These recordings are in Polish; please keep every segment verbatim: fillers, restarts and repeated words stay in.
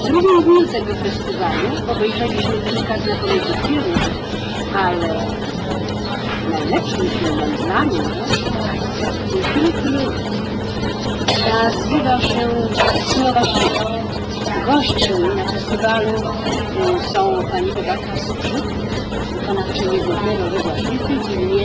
drugiej dni tego festiwalu obejrzeliśmy kilka kolejnych filmów, ale najlepszym filmem dla mnie był film, który nazywa się Słowa Świata. Gośćmi na festiwalu są pani Ewa Kasprzyk, wykonawczyni głównego właśnie w tym filmie,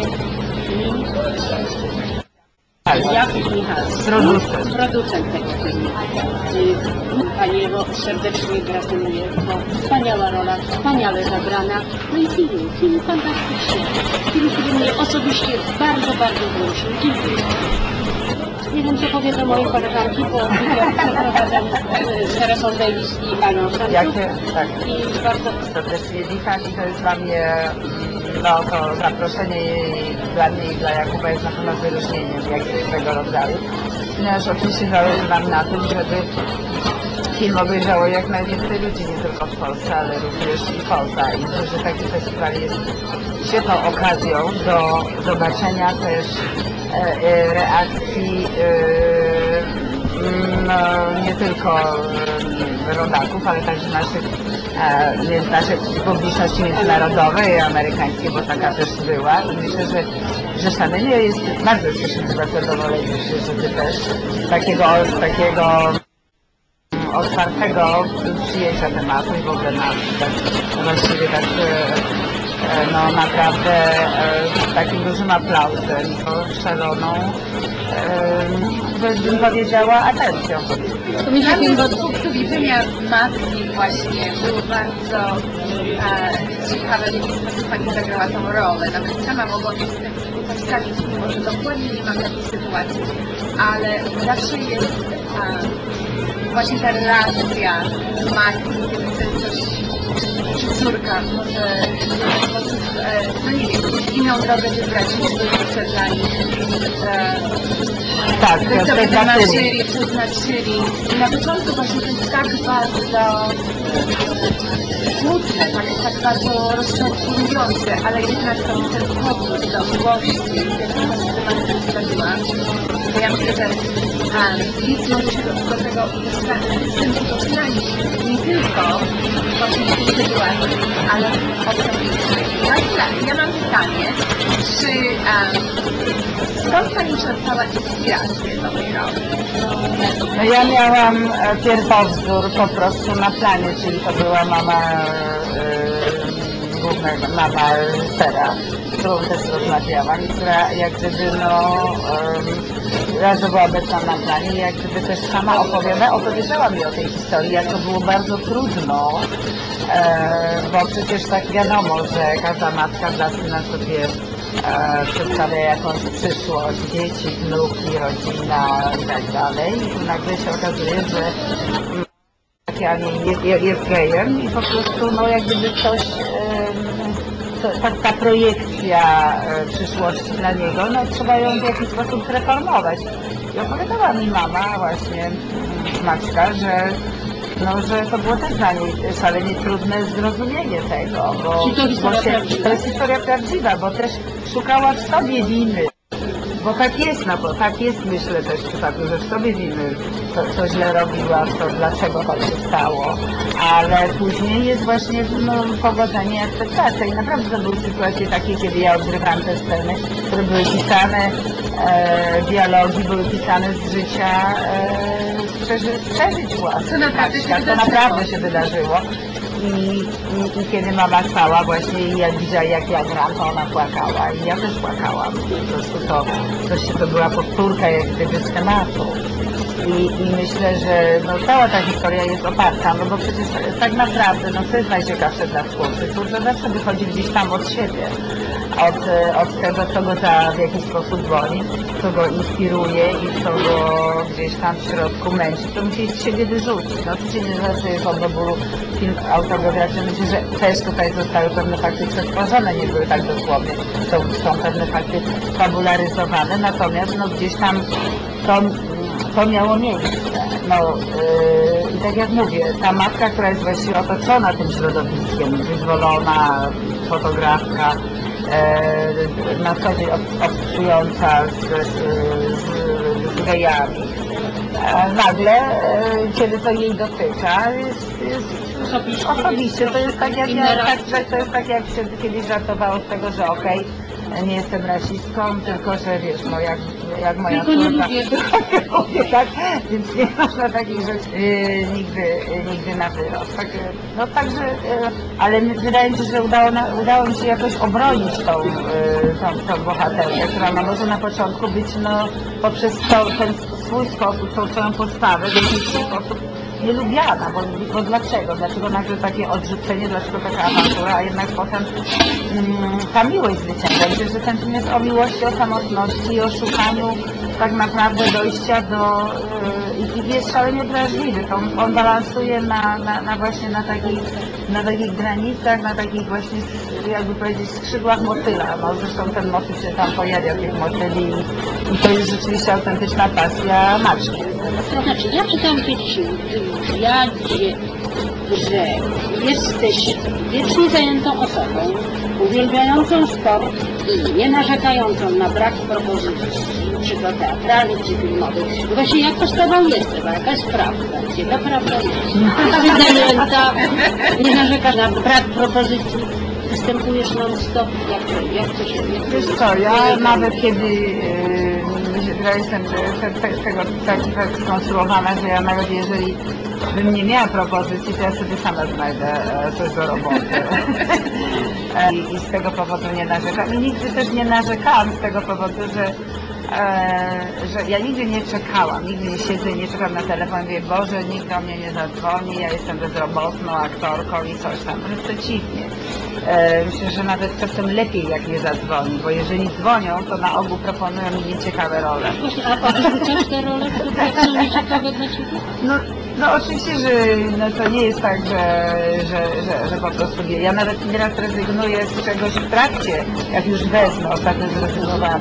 i Jakub Michalski, producent. producent tego filmu. Pani Ewo, serdecznie gratuluję, to wspaniała rola, wspaniale zagrana, no i film, film fantastyczny, film, który mnie osobiście bardzo, bardzo wzruszył. Dziękuję. Nie wiem, co powiedzą moje koleżanki, bo ja przeprowadzam z Teresą Davis i Anią Stańczuk. Tak. I bardzo serdecznie witam i to jest dla mnie, no to zaproszenie dla mnie i dla Jakuba jest na pewno wyróżnieniem jakiegoś tego rodzaju. Ponieważ oczywiście zależy nam na tym, żeby film obejrzało jak najwięcej ludzi, nie tylko w Polsce, ale również i poza. I myślę, że taki festiwal jest świetną okazją do zobaczenia też e, e, reakcji e, no, nie tylko e, rodaków, ale także naszych, e, naszej publiczności międzynarodowej i amerykańskiej, bo taka też była. I myślę, że, że szalenie jest, bardzo jesteśmy chyba zadowoleni, że ty też takiego, takiego otwartego przyjęcia tematu i w ogóle na tak, właściwie tak no naprawdę z takim dużym aplauzem, szaloną, bym powiedziała, atencją. Dla mnie z punktu widzenia matki właśnie było bardzo e, ciekawe, w jaki sposób pani zagrała tą rolę. Nawet sama mogłam się z tym utożsamić, mimo że dokładnie nie mam takiej sytuacji, ale zawsze jest e, właśnie ta relacja matki, kiedy chce coś, czy córka może w jakiś sposób, e, no nie wiem, inną drogę wybrać, niż były dla nich. E, Tak, to sobie wymarzyli, przeznaczyli. I na początku właśnie to jest tak bardzo smutne, tak, tak bardzo rozczarowujące, ale jednak to ten powrót do miłości, w jaki sposób to matka sprawiła, to ja myślę, że widz może się do, do tego z tym utożsamić nie tylko właśnie w tej sytuacji, ale osobistej. Ja, ja mam pytanie, czy um, skąd pani czerpała inspirację do tej roli? No ja miałam pierwowzór po prostu na planie, czyli to była mama yy, głównego, mama reżysera, z którą też rozmawiałam, która jak gdyby no yy, raz była obecna na planie i jak gdyby też sama opowiada, opowiedziała mi o tej historii, jak to było bardzo trudno, yy, bo przecież tak wiadomo, że każda matka dla syna sobie E, przedstawia jakąś przyszłość, dzieci, wnuki, rodzina i tak dalej. I tu nagle się okazuje, że taki jest, jest, jest gejem i po prostu no jak gdyby coś, e, ta, ta projekcja e, przyszłości dla niego, no trzeba ją w jakiś sposób zreformować. I opowiadała mi mama właśnie, matka, że no, że to było też dla niej szalenie trudne zrozumienie tego, bo, bo się, to jest historia prawdziwa, bo też szukała w sobie winy, bo tak jest, no bo tak jest myślę też w przypadku, że w sobie winy, co, co źle robiła, to dlaczego to się stało, ale później jest właśnie no, pogodzenie i akceptacja i naprawdę to były sytuacje takie, kiedy ja odgrywałam te sceny, które były pisane, e, dialogi były pisane z życia, e, przeży, przeżyć własnych. To naprawdę się tak, wydarzyło. To naprawdę się wydarzyło. I, i, I kiedy mama stała właśnie i jak widziała jak ja gram, to ona płakała i ja też płakałam. Po prostu to, to, się, to była powtórka jak gdyby schematu. I, I myślę, że no, cała ta historia jest oparta, no bo przecież tak naprawdę, no co jest najciekawsze dla twórcy? Twórca zawsze wychodzi gdzieś tam od siebie, od, od tego, co go za, w jakiś sposób boli, co go inspiruje i co go gdzieś tam w środku męczy, to musi z siebie wyrzucić. No oczywiście nie zawsze jest od bólu film autobiograficzny, myślę, że też tutaj zostały pewne fakty przetworzone, nie były tak dosłownie, są, są pewne fakty fabularyzowane, natomiast no gdzieś tam to to miało miejsce. No, yy, i tak jak mówię, ta matka, która jest właściwie otoczona tym środowiskiem, wyzwolona fotografka, yy, na co dzień obcująca z, z, z gejami, e, nagle, e, kiedy to jej dotyka, jest, jest Osobiście, osobiście, to jest tak jak, inne ja, tak, reakcje. że to jest tak jak się kiedyś żartowało z tego, że okej, nie jestem rasistką, tylko że wiesz, no jak, jak moja Tylko nie córka, lubię. lubię, tak, więc nie można takich rzeczy yy, nigdy, yy, nigdy na wyrost. Tak, yy, no także, yy, ale wydaje mi się, że udało, na, udało mi się jakoś obronić tą, yy, tą, tą bohaterkę, która no, może na początku być no, poprzez to, ten swój sposób, tą swoją postawę, w jakiś sposób nie lubiana, bo, bo dlaczego? Dlaczego nagle takie odrzucenie, dlaczego taka awantura, a jednak potem mm, ta miłość zwycięża. Myślę, że ten film jest o miłości, o samotności, o szukaniu tak naprawdę dojścia do yy, i jest szalenie wrażliwy. On, on balansuje na, na, na właśnie na takich, na takich granicach, na takich właśnie, jakby powiedzieć, skrzydłach motyla. No, zresztą ten motyl się tam pojawia, tych motyli i to jest rzeczywiście autentyczna pasja Maczki. To znaczy, ja czytam kiedyś w wywiadzie, że jesteś wiecznie zajętą osobą, uwielbiającą sport i nie narzekającą na brak propozycji, czy to teatralnych, czy filmowych. Właśnie jak to z tobą jest, chyba jakaś prawda, gdzie to prawda jest. Jesteś zajęta, nie narzekasz na brak propozycji, występujesz non-stop, jak to, jak to się... Jak to Wiesz jest? co, ja nawet kiedy yy, ja jestem te, te, tego tak, tak skonstruowana, że ja nawet jeżeli bym nie miała propozycji, to ja sobie sama znajdę e, coś do roboty. E, I, I z tego powodu nie narzekam. I nigdy też nie narzekałam z tego powodu, że E, że ja nigdy nie czekałam, nigdy nie siedzę i nie czekam na telefon i mówię, Boże, nikt do mnie nie zadzwoni, ja jestem bezrobotną aktorką i coś tam. Wręcz przeciwnie. E, myślę, że nawet czasem lepiej jak nie zadzwoni, bo jeżeli dzwonią, to na ogół proponują mi nieciekawe role. Właśnie, a odrzucasz te role, które są nieciekawe dla ciebie? No, no oczywiście, że no to nie jest tak, że, że, że, że po prostu wie. Ja nawet nieraz rezygnuję z czegoś w trakcie, jak już wezmę. Ostatnio zrezygnowałam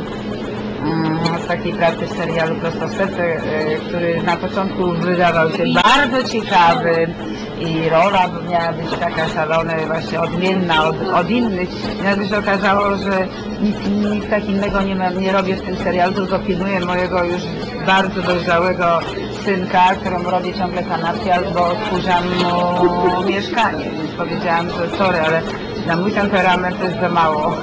z takiej pracy w serialu Prosto w serce, który na początku wydawał się bardzo ciekawy i rola miała być taka szalona, właśnie odmienna od, od innych. I nagle się okazało, że nic, nic tak innego nie, ma, nie robię w tym serialu, tylko pilnuję mojego już bardzo dojrzałego synka, któremu robię ciągle kanapki albo odkurzam mu mieszkanie. Więc powiedziałam, że sorry, ale na mój temperament to jest za mało.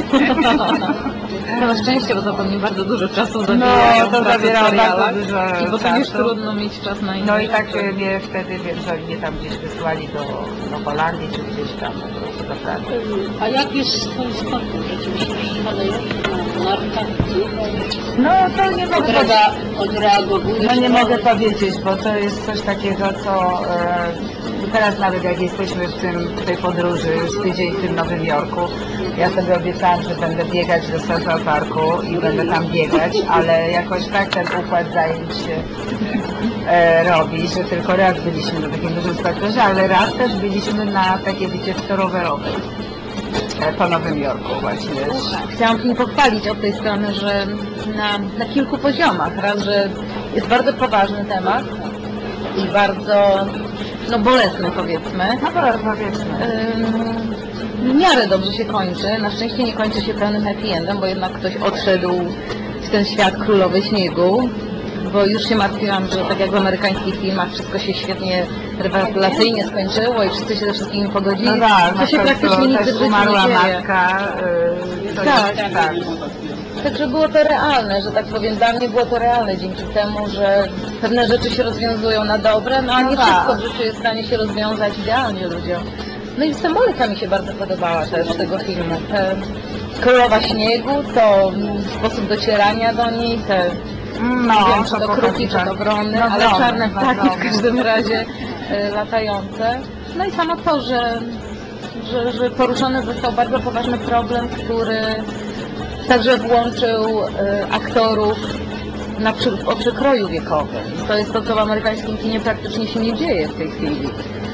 Na szczęście, bo to pewnie bardzo dużo czasu zabiera. No, to zabierało bardzo dużo I potem już czasu. trudno mieć czas na inne No i tak rzeczy. mnie wtedy, wiem, że mnie tam gdzieś wysłali do, do Holandii, czy gdzieś tam po prostu do pracy. A jak jest z twoim sportem? Rzeczywiście szalejesz na nartach, No to nie mogę powiedzieć, odreaga- odreagowujesz? no nie to- mogę powiedzieć, bo to jest coś takiego, co e, teraz nawet jak jesteśmy w, tym, w tej podróży, już tydzień w tym Nowym Jorku, ja sobie obiecałam, że będę biegać do Central Parku i będę tam biegać, ale jakoś tak ten układ zajęć się e, robi, że tylko raz byliśmy na takim dużym spacerze, ale raz też byliśmy na takiej wycieczce rowerowej e, po Nowym Jorku właśnie. Chciałam film pochwalić od tej strony, że na, na kilku poziomach. Raz, że jest bardzo poważny temat i bardzo no, bolesny, powiedzmy. No dobra, powiedzmy. Ym, w miarę dobrze się kończy. Na szczęście nie kończy się pełnym happy endem, bo jednak ktoś odszedł w ten świat królowej śniegu. Bo już się martwiłam, że tak jak w amerykańskich filmach wszystko się świetnie, rewelacyjnie skończyło i wszyscy się ze wszystkimi pogodzili. No tak, to się na praktycznie końcu nigdy w też życiu umarła nie dzieje. matka. Yy, to Tak, jest, tak. Także było to realne, że tak powiem, dla mnie było to realne dzięki temu, że pewne rzeczy się rozwiązują na dobre, no a nie No tak. wszystko w życiu jest w stanie się rozwiązać idealnie ludziom. No i symbolika mi się bardzo podobała też tego filmu. E, Królowa śniegu, to mm, sposób docierania do niej, te No, nie wiem, czy to pokazuje, kruki, czy to wrony, no, ale wrony, czarne no, ptaki w wrony. każdym razie e, latające. No i samo to, że, że, że poruszony został bardzo poważny problem, który także włączył e, aktorów na przy, o przekroju wiekowym. To jest to, co w amerykańskim kinie praktycznie się nie dzieje w tej chwili.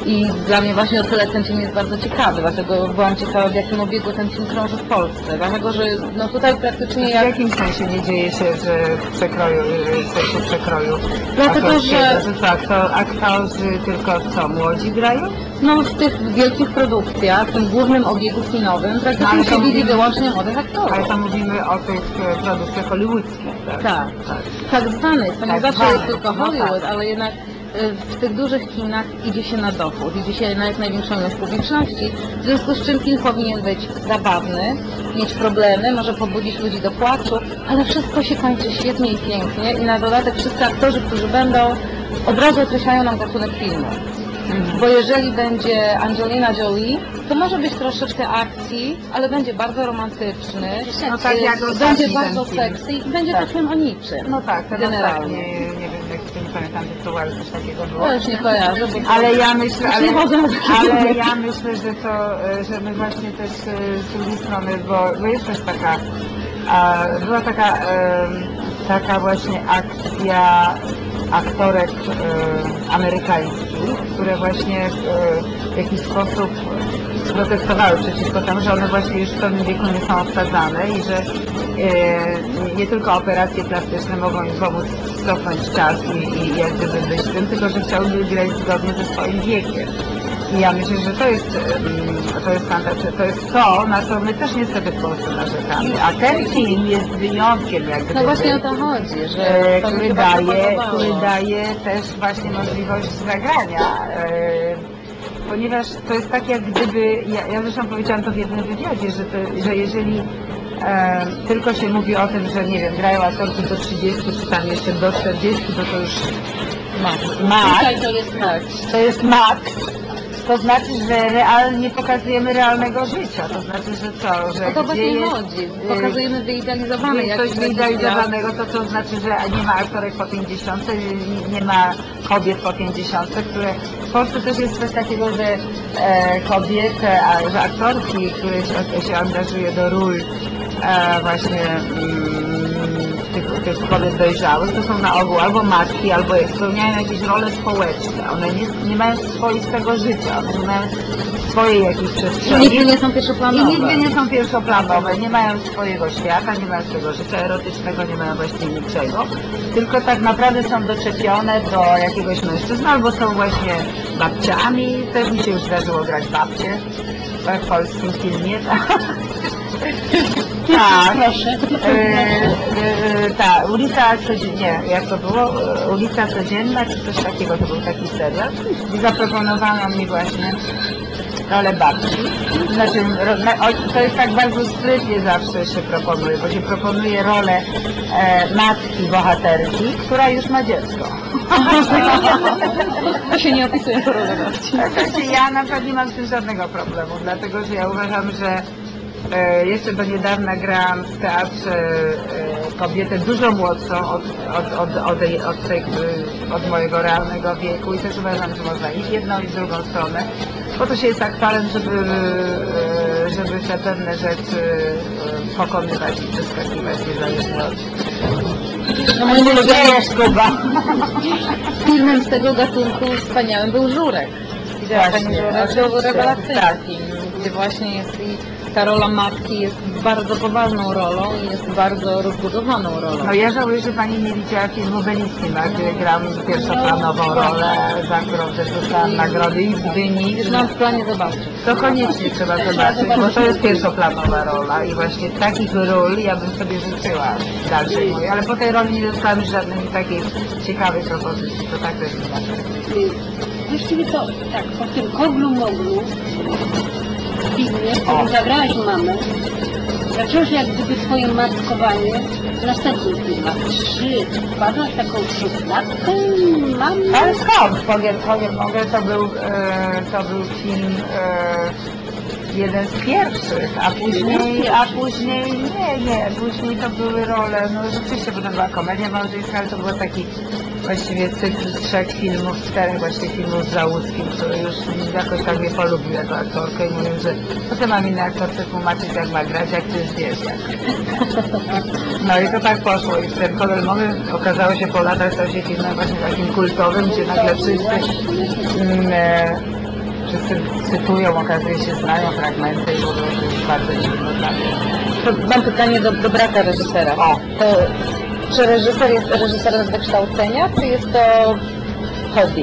I dla mnie właśnie o tyle ten film jest bardzo ciekawy, dlatego byłam ciekawa, w jakim obiegu ten film krąży w Polsce. Dlatego, że no tutaj praktycznie W jak... jakim sensie nie dzieje się, że w przekroju, w sensie przekroju Dlatego, aktorskiego? że- Że co, aktor, aktorzy tylko co, młodzi grają? No w tych wielkich produkcjach, w tym głównym obiegu kinowym, No, praktycznie ale się to widzi mówimy- wyłącznie młodych aktorów. Ale to mówimy o tych e, produkcjach hollywoodzkich, tak? Tak, tak. tak zwanych, to nie Tak zawsze zwanych, jest tylko no Hollywood, tak. ale jednak y, w tych dużych kinach idzie się na dochód, idzie się na jak największą ilość publiczności, w związku z czym film powinien być zabawny, mieć problemy, może pobudzić ludzi do płaczu, ale wszystko się kończy świetnie i pięknie i na dodatek wszyscy aktorzy, którzy będą, od razu określają nam gatunek filmu. Bo jeżeli będzie Angelina Jolie, to może być troszeczkę akcji, ale będzie bardzo romantyczny, No tak y, jak będzie ostatni bardzo ten film. seksy i będzie Tak. to film o niczym. No tak, ten Generalnie. ostatni, nie wiem, jak to nie pamiętam tytułu, ale coś takiego było. To już nie kojarzę, bo Ale ja myślę, ale, nie chodzę na takie ale filmy. ja myślę, że to, e, że my właśnie też e, z drugiej strony, bo, bo jest też taka, a, była taka, em, taka właśnie akcja aktorek e, amerykańskich, które właśnie e, w jakiś sposób protestowały przeciwko temu, że one właśnie już w pewnym wieku nie są obsadzane i że e, nie tylko operacje plastyczne mogą im pomóc cofnąć czas i, i jak gdyby być tym, tylko że chciałyby grać zgodnie ze swoim wiekiem. I ja myślę, że to jest, em, to jest standard, to jest to, na co my też niestety w Polsce narzekamy. A ten film jest wyjątkiem jak gdyby. No właśnie o to chodzi, że E, to mi który się daje, bardzo podobało. który daje też właśnie możliwość zagrania. E, ponieważ to jest tak jak gdyby, ja, ja zresztą powiedziałam to w jednym wywiadzie, że, to, że jeżeli e, tylko się mówi o tym, że nie wiem, grają aktorki do trzydziestu czy tam jeszcze do czterdziestu, to to już max, Tutaj to jest tak. to jest max. To znaczy, że realnie pokazujemy realnego życia. To znaczy, że co, że O to gdzie właśnie jest, chodzi. y, Pokazujemy wyidealizowane jest jakieś coś wyidealizowanego, to to znaczy, że nie ma aktorek po pięćdziesiątce, nie- nie ma kobiet po pięćdziesiątce, które w Polsce też jest coś takiego, że e, kobiety, a, że aktorki, które się, się angażuje do ról e, właśnie mm, tych, tych kobiet dojrzałych, to są na ogół albo matki, albo spełniają jakieś role społeczne. One nie, nie mają swoistego życia, one nie mają swojej jakiejś I przestrzeni. nigdy nie są I pierwszoplanowe. nigdy nie są pierwszoplanowe, nie mają swojego świata, nie mają swojego życia erotycznego, nie mają właściwie niczego, tylko tak naprawdę są doczepione do jakiegoś mężczyzny, albo są właśnie babciami, też mi się już zdarzyło grać babcie w polskim filmie. Tak, Proszę. e, e, ta ulica codziennie, jak to było? E, Ulica Codzienna, czy coś takiego, to był taki serial. I zaproponowano mi właśnie rolę babci. Znaczy, ro, na, o, to jest tak bardzo sprytnie zawsze się proponuje, bo się proponuje rolę e, matki bohaterki, która już ma dziecko. To się nie opisuje jako rolę babci. Znaczy, ja na przykład nie mam z tym żadnego problemu, dlatego że ja uważam, że e, jeszcze do niedawna grałam w teatrze e, kobietę dużo młodszą od, od, od, od, tej, od, tej, e, od mojego realnego wieku i też uważam, że można iść w jedną i w drugą stronę. Po to się jest aktorem, żeby, e, żeby te pewne rzeczy e, pokonywać i przeskakiwać niezależnie od... No moim Nie ulubionym jest Kuba. filmem z tego gatunku wspaniałym był Żurek. Widziała Pani Właśnie, Żurek? To był oczywiście, rewelacyjny tak. film, gdzie właśnie jest i ta rola matki jest bardzo poważną rolą i jest bardzo rozbudowaną rolą. No ja żałuję, że Pani nie widziała filmu Bellissima, gdzie gram pierwszoplanową rolę, za którą też dostałam nagrody i w Gdyni. Już mam w planie zobaczyć. To koniecznie trzeba zobaczyć, bo to jest pierwszoplanowa rola i właśnie takich ról ja bym sobie życzyła w dalszej mojej, ale po tej roli nie dostałam żadnej takiej ciekawej propozycji, to tak też nie ma. Właściwie to tak, po tym koglu moglu w filmie, w którym zagrałaś mamę, zaczęłaś jak gdyby swoje matkowanie w następnych filmach. Czy wpadłaś w taką szufladkę mamy? Ale skąd? Powiem, powiem, mogę, to był, e, to był film e, jeden z pierwszych, a później, a później, nie, nie, później to były role, no rzeczywiście potem była komedia małżeńska, ale to był taki właściwie cykl trzech filmów, czterech właściwie filmów z Załódzkim, który już jakoś tak mnie polubił jako aktorkę i mówił, że potem mam innej aktorce tłumaczyć jak ma grać, jak ty już wiesz jak. No i to tak poszło i ten Kogel Mogel okazało się po latach stał się filmem właśnie takim kultowym, gdzie nagle wszyscy mm, e, wszyscy cytują, okazuje się, znają fragmenty i w ogóle to jest bardzo dziwne dla mnie. To mam pytanie do, do brata reżysera. O. To, czy reżyser jest reżyserem z wykształcenia, czy jest to hobby?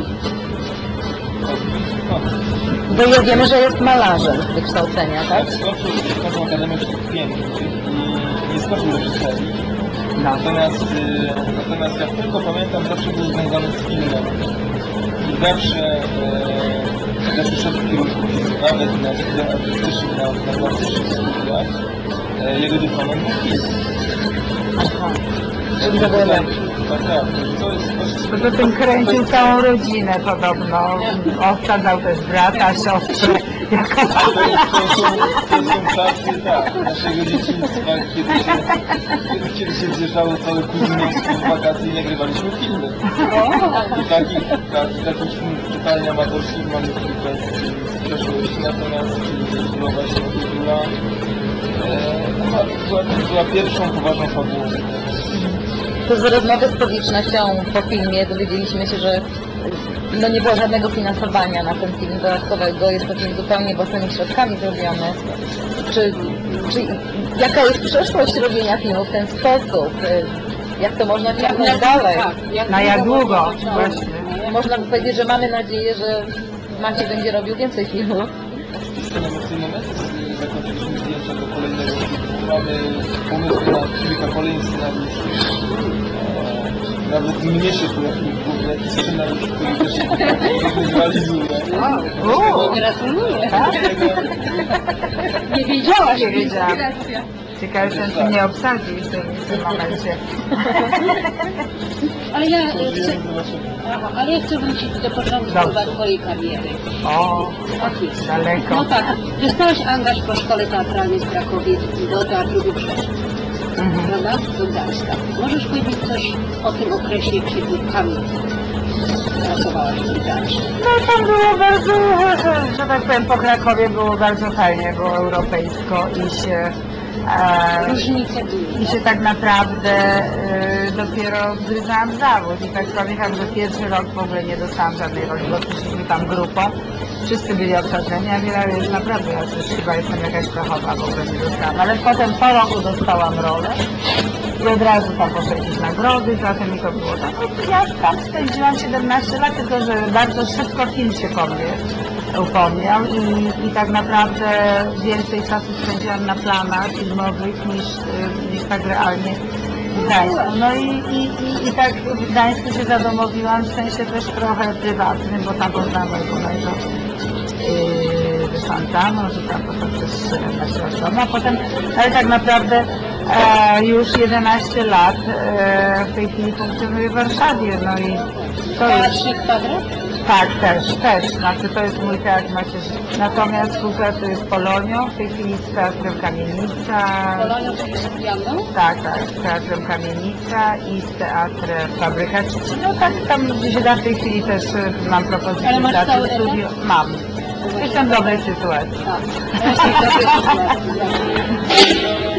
Bo ja wiemy, że jest malarzem z wykształcenia, tak? Skoczył Polską Akademię Sztuk Pięknych i nie skoczył reżyserii. No. Natomiast, y, natomiast jak tylko pamiętam, zawsze był związany z filmem. I zawsze, y, zawsze szedł w kierunku filmu, nawet na studiach artystycznych, na, na klasycznych studiach. Y, jego dyplomem był film. Aha. Czyli to było lepsze. Tak, tak. To jest, to jest, Poza tym kręcił całą rodzinę podobno. Osadzał też brata, siostrę. Jako... To, jest, to, są, to są czasy, tak, naszego dzieciństwa, kiedy się, kiedy, kiedy się zjeżdżało całe kuzynostwo w wakacje i nagrywaliśmy filmy. I takich, tak, takich filmów totalnie amatorskich mamy kilka z przeszłości, natomiast była właśnie kultura, e, była, była, była pierwszą poważną fabułą. To z rozmowy z publicznością po filmie dowiedzieliśmy się, że no nie było żadnego finansowania na ten film dodatkowego, jest to film zupełnie własnymi środkami zrobiony. Czy, czy jaka jest przyszłość robienia filmu w ten sposób? Jak to można ciągnąć dalej? Tak, Na jak długo? można to ciągnąć? Właśnie. Można by powiedzieć, że mamy nadzieję, że Maciej będzie robił więcej filmów. W tym momencie zakończyliśmy zdjęcia do kolejnego filmu. Mamy pomysły na kilka kolejnych scenariuszy. E, nawet mniejszych projektów, w ogóle scenariusz, który też się zrealizuje. Uuu, Gratuluję. tak? Nie wiedziałaś, Nie wiedziałam. Inspiracja. Ciekawe, że się nie obsadził w tym, w tym momencie. Ale ja, e, chcę, Żyjemy do naszego. aha, ale ja chcę wrócić do początku Dobrze. chyba twojej kariery. O, Tak jest. daleko. No tak, dostałaś angaż po szkole teatralnej w Krakowie do Teatru Wybrzeża, Mhm. prawda? Do Gdańska. Możesz powiedzieć coś o tym okresie, kiedy tam pracowałaś w tym teatrze? No tam było bardzo, że, że tak powiem, po Krakowie było bardzo fajnie, było europejsko i się, e, Różnice były. i się tak naprawdę e, dopiero wgryzałam w zawód i tak pamiętam, że pierwszy rok w ogóle nie dostałam żadnej roli, bo przyszliśmy tam grupą, wszyscy byli obsadzeni, a wiele jest naprawdę, ja też chyba jestem jakaś trochowa, w ogóle nie dostałam, ale potem po roku dostałam rolę. I od razu tam poszły jakieś nagrody, zatem mi to było tak. Ja tam spędziłam siedemnaście lat, tylko że bardzo szybko film się po mnie upomniał i, i tak naprawdę więcej czasu spędziłam na planach filmowych niż, y, niż tak realnie w Gdańsku. No i, i, i, i tak w Gdańsku się zadomowiłam, w sensie też trochę prywatnym, bo tam poznałam mojego męża. Yy, wyszłam tam, może tam potem przez siedemnaście lat domu, a potem, ale tak naprawdę e, już jedenaście lat e, w tej chwili funkcjonuję w Warszawie, no i to jest, Teatrze Kwadrat? tak, też, też, znaczy to jest mój teatr macierzyński, natomiast współpracuję z Polonią, w tej chwili z Teatrem Kamienica, Polonią czy z Pianą? tak, tak, z Teatrem Kamienica i z Teatrem Fabryka Trzeci, no tak, tam gdzie się da w tej chwili też e, mam propozycję Ale masz teatru cały studio, mam. Jestem w dobrej sytuacji. Tak. Właśnie w dobrej sytuacji.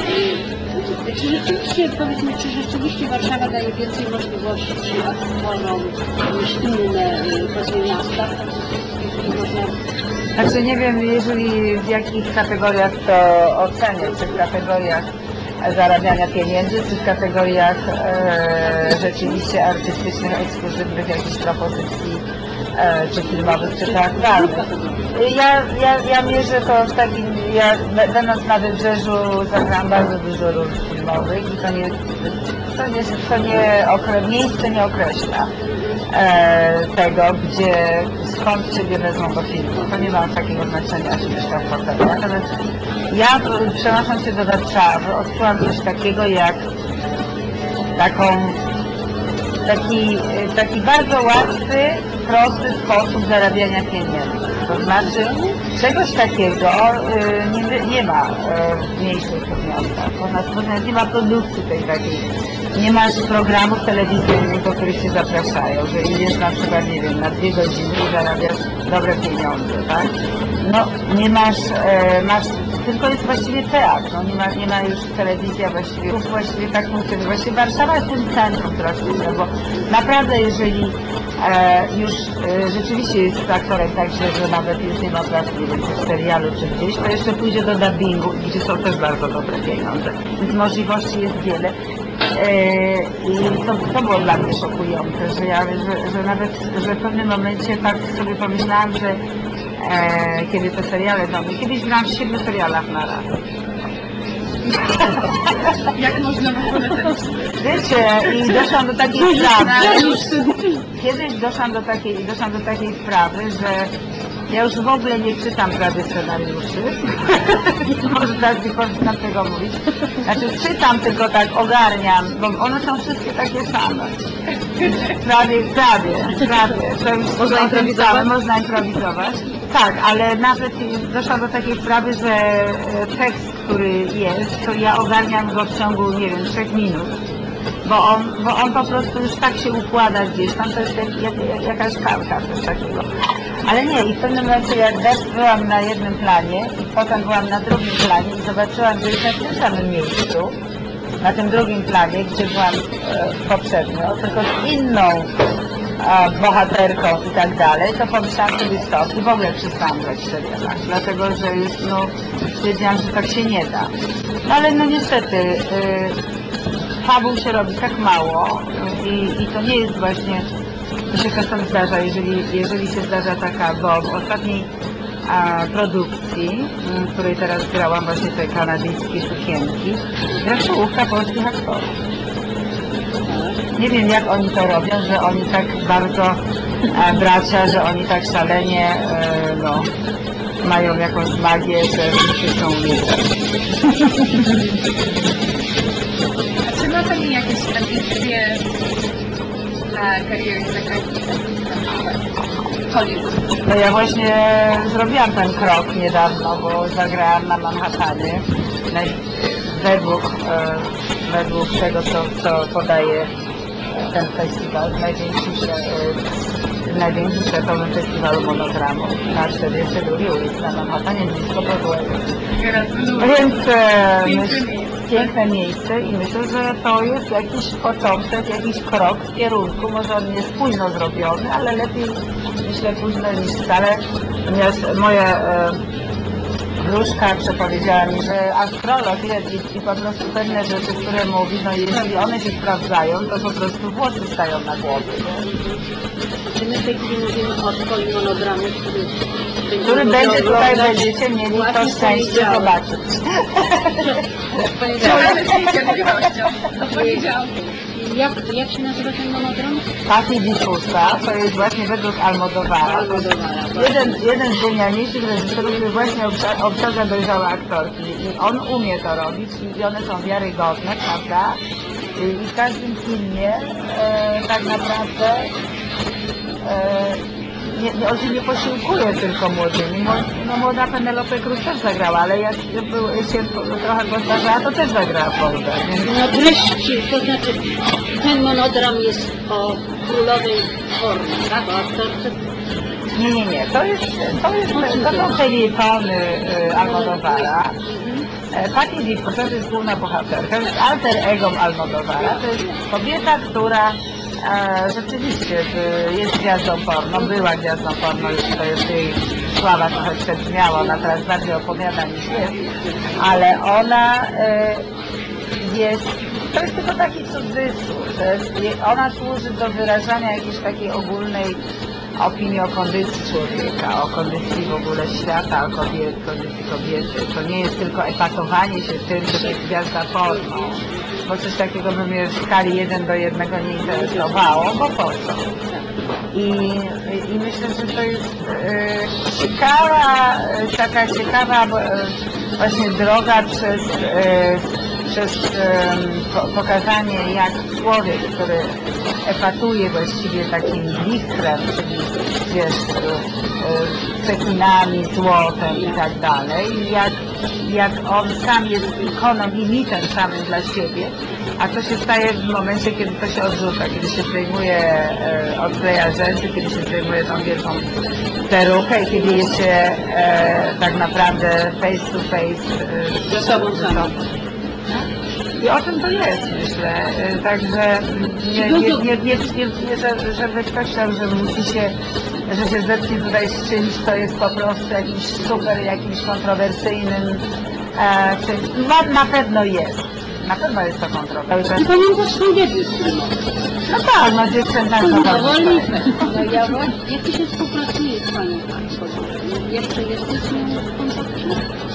Czy rzeczywiście, powiedzmy, czy rzeczywiście Warszawa daje więcej możliwości aktorom niż inne, y, powiedzmy, miasta? I można... Znaczy nie wiem, jeżeli w jakich kategoriach to ocenię, czy w kategoriach zarabiania pieniędzy, czy w kategoriach e, rzeczywiście artystycznych, ekskluzywnych jakichś propozycji, e, czy filmowych, czy teatralnych. Ja, ja, ja mierzę to w takim, ja będąc na Wybrzeżu zagrałam bardzo dużo ról filmowych i to nie, to nie, to nie okre, miejsce nie określa e, tego, gdzie, skąd Ciebie wezmą do filmu. To nie ma takiego znaczenia, jak się mieszka w hotelu. Natomiast ja przenosząc się do Warszawy, odczułam coś takiego jak taką, taki, taki bardzo łatwy, prosty sposób zarabiania pieniędzy. To znaczy czegoś takiego y, nie, nie ma y, w mniejszych miastach. Natomiast nie ma produkcji tej takiej. Nie masz programów telewizyjnych, do których się zapraszają, że idziesz na przykład, nie wiem, na dwie godziny i zarabiasz dobre pieniądze, tak? No, nie masz, e, masz tylko jest właściwie teatr, no nie ma, nie ma już telewizja właściwie, właściwie tak funkcjonuje. Właściwie Warszawa jest tym centrum drastycznym, bo naprawdę jeżeli e, już e, rzeczywiście jest aktorem tak źle, że nawet już nie ma pracy, nie wiem, w serialu czy gdzieś, to jeszcze pójdzie do dubbingu, gdzie są też bardzo dobre pieniądze. Więc możliwości jest wiele. E, I to, to było dla mnie szokujące, że ja, że, że nawet, że w pewnym momencie tak sobie pomyślałam, że e, kiedy te seriale do mnie, kiedyś grałam w siedmiu serialach na raz. Jak można w ogóle ten... Wiecie, i doszłam do takiej sprawy, kiedyś doszłam do takiej, doszłam do takiej sprawy, że ja już w ogóle nie czytam prawie scenariuszy. Może teraz nie powinnam tego mówić. Znaczy czytam, tylko tak ogarniam, bo one są wszystkie takie same. Prawie, prawie, prawie. Można improwizować? Można improwizować. Tak, ale nawet doszłam do takiej sprawy, że tekst, który jest, to ja ogarniam go w ciągu, nie wiem, trzech minut. Bo on, bo on po prostu już tak się układa gdzieś tam, to jest jak, jak, jak, jakaś kalka, coś takiego. Ale nie, i w pewnym momencie jak byłam na jednym planie i potem byłam na drugim planie i zobaczyłam, że jestem w tym samym miejscu, na tym drugim planie, gdzie byłam e, poprzednio, tylko z inną e, bohaterką i tak dalej, to pomyślałam sobie stop i w ogóle przestałam grać w serialach, dlatego że już, no, stwierdziłam, że tak się nie da. No ale no niestety, e, fabuł się robi tak mało i, i to nie jest właśnie, to się czasem zdarza, jeżeli, jeżeli się zdarza taka, bo w ostatniej a, produkcji, w której teraz grałam właśnie te kanadyjskie sukienki, gra czołówka polskich aktorów. Nie wiem jak oni to robią, że oni tak bardzo a, bracia, że oni tak szalenie e, no, mają jakąś magię, że wszyscy chcą umieć. Czy ma Pani jakieś ambicje na karierę zagraniczną? Hollywood. No ja właśnie zrobiłam ten krok niedawno, bo zagrałam na Manhattanie. Według, e, według tego, co, co podaje ten festiwal, największym, e, największym światowym festiwalu monodramu na czterdziestej drugiej ulicy na Manhattanie, blisko Broadwayu. Więc e, myśl, piękne miejsce i myślę, że to jest jakiś początek, jakiś krok w kierunku, może on jest późno zrobiony, ale lepiej myślę późno niż wcale, ponieważ moja e, wróżka przepowiedziała mi, że astrolog i, i po prostu pewne rzeczy, które mówi, no jeśli one się sprawdzają, to po prostu włosy stają na głowie. Czy my w tej chwili mówimy o swoim monodramie, który, który będzie tutaj, będziecie mieli to szczęście zobaczyć. Jak, jak się nazywa ten monodram? Patti di Fusta, to jest właśnie według Almodovara. Almodovara. Jeden, jeden z genialniejszych reżyserów, który właśnie obsa obsadza dojrzałe aktorki. I on umie to robić i one są wiarygodne, prawda? I w każdym filmie e, tak naprawdę e, nie, nie, on się nie posiłkuje tylko młodymi. No, młoda Penelope Cruz też zagrała, ale jak był, się trochę postarzała, to też zagrała Polkę. No wreszcie, to znaczy ten monodram jest o królowej formie, tak? O aktorce. Nie, nie, nie. To jest, to jest, to są felietony y, Almodovara. E, Patti di Fusta to jest główna bohaterka, to jest alter ego Almodovara. To jest kobieta, która e, rzeczywiście y, jest gwiazdą porno, była gwiazdą porno, już to jest jej sława trochę przebrzmiała, ona teraz bardziej opowiada niż jest, ale ona y, jest, to jest tylko taki cudzysłów, to jest, ona służy do wyrażania jakiejś takiej ogólnej opinii o kondycji człowieka, o kondycji w ogóle świata, o kobiet, kondycji kobiety. To nie jest tylko epatowanie się tym, że to jest gwiazda porno, bo coś takiego by mnie w skali jeden do jednego nie interesowało, bo po co? I, i myślę, że to jest e, ciekawa, taka ciekawa e, właśnie droga przez e, przez em, po, pokazanie, jak człowiek, który epatuje właściwie takim blistrem, czyli wiesz, e, cekinami, złotem i tak dalej, jak, jak on sam jest ikoną i mitem samym dla siebie, a co się staje w momencie, kiedy to się odrzuca, kiedy się zdejmuje, e, odkleja rzęsy, kiedy się zdejmuje tą wielką perukę i kiedy jest się e, tak naprawdę face to face e, Ze sobą samym. I o tym to jest, myślę. E, Także nie, nie, nie, nie, nie, nie że- żeby ktoś chciał, że musi się, że się zetknie tutaj z czymś, co jest po prostu jakimś super, jakimś kontrowersyjnym e, czymś. Na, na pewno jest. Na pewno jest to kontrowersyjne. Ty pamiętasz swój debiut filmowy? No tak, no dziewczęta No, to wolnicę. No ja właśnie, jak Ty się współpracuje z Panią Państwo? Jeszcze jesteś z nią w kontakcie?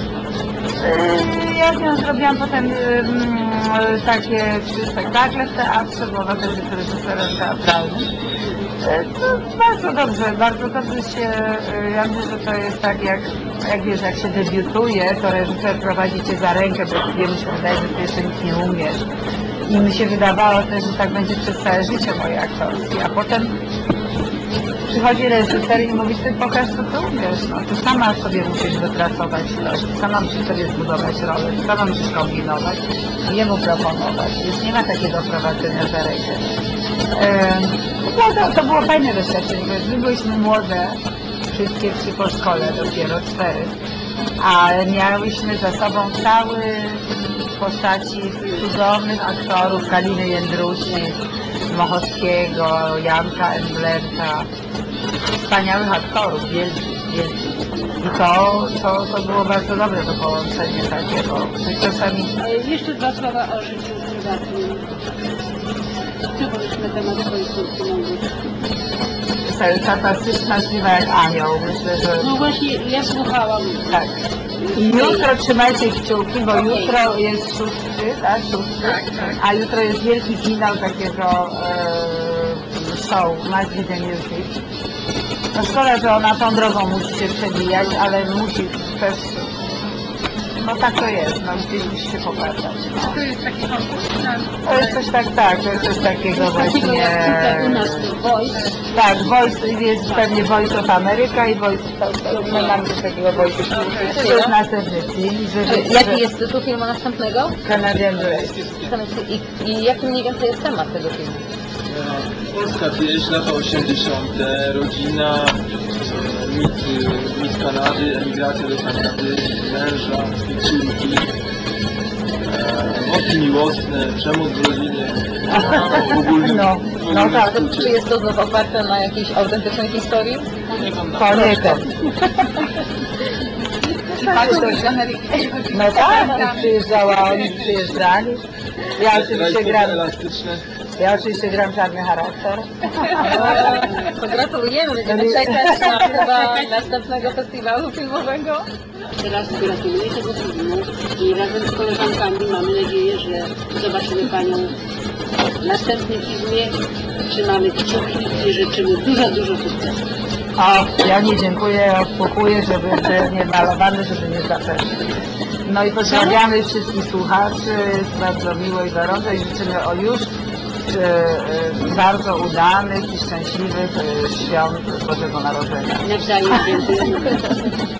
Yy, Ja z nią zrobiłam potem yy, mm, takie trzy spektakle w teatrze, bo ona też jest reżyserem teatralnym. Yy, No, bardzo dobrze, bardzo dobrze się, yy, ja myślę, że to jest tak jak, jak wiesz, jak się debiutuje, to reżyser prowadzi cię za rękę, bo wielu się wydaje, że ty jeszcze nic nie umiesz. I mi się wydawało też, że tak będzie przez całe życie moje aktorskie, a potem przychodzi reżyser i mówi, ty pokaż, co ty umiesz, no, ty sama sobie musisz wypracować coś, ty sama musisz sobie zbudować rolę, ty sama musisz kombinować i jemu proponować, więc nie ma takiego prowadzenia za rękę. Ehm, no, to, to było fajne doświadczenie, bo my byliśmy młode, wszystkie trzy po szkole, dopiero cztery, ale miałyśmy za sobą cały postaci cudownych aktorów, Kaliny Jędrusi, Mochowskiego, Janka Emblemka, wspaniałych aktorów, wielkich, wielkich. I to, to, to było bardzo dobre to połączenie takie, bo czasami... A jeszcze dwa słowa o życiu prywatnym. Co powiesz na temat Twojej córki Małgosi? To jest fantastyczna, śliwa jak anioł, myślę, że... No właśnie, ja słuchałam. Tak. I jutro trzymajcie kciuki, bo Okej. jutro jest szósty, tak? Szósty. A jutro jest wielki finał takiego e, show Magdy the Music. No szkoda, że ona tą drogą musi się przebijać, ale musi też... No tak to jest, no gdzieś musi się pokazać. No. To jest taki konkurs na... To jest coś tak, tak, to jest coś takiego Takiego właśnie... jak tutaj u nas to Voice. Tak, Voice, jest pewnie Voice of America i Voice of South. My mamy coś takiego Voice of South. To jest następny film, żeby... Jaki jest tytuł filmu następnego? Canadian Race. I, I jaki mniej więcej jest temat tego filmu? Polska wieś, lata osiemdziesiąte, rodzina, e, mit, mit Kanady, emigracja do Kanady, męża, córki, e, wątki miłosne, przemoc w rodzinie, w ogólnym, No, w ogólnym no tak, skrócie. Czy jest to znów oparte na jakiejś autentycznej historii? Poniekąd. Patrz, z Ameryki. No tak, przyjeżdżała, oni przyjeżdżali. Ja oczywiście gram, elastyczne. ja oczywiście gram czarny charakter. To gratulujemy, będziemy czekać na chyba następnego festiwalu filmowego. Teraz gratuluję tego filmu i razem z koleżankami mamy nadzieję, że zobaczymy Panią w następnym filmie. Trzymamy kciuki i życzymy dużo, dużo sukcesu. O, ja nie dziękuję, odpukuję, żeby był nie malowany, żeby nie zapeszł. No i pozdrawiamy wszystkich słuchaczy, jest bardzo miło i gorąco i życzymy o już e, e, bardzo udanych i szczęśliwych e, świąt Bożego Narodzenia. Nawzajem dziękujemy.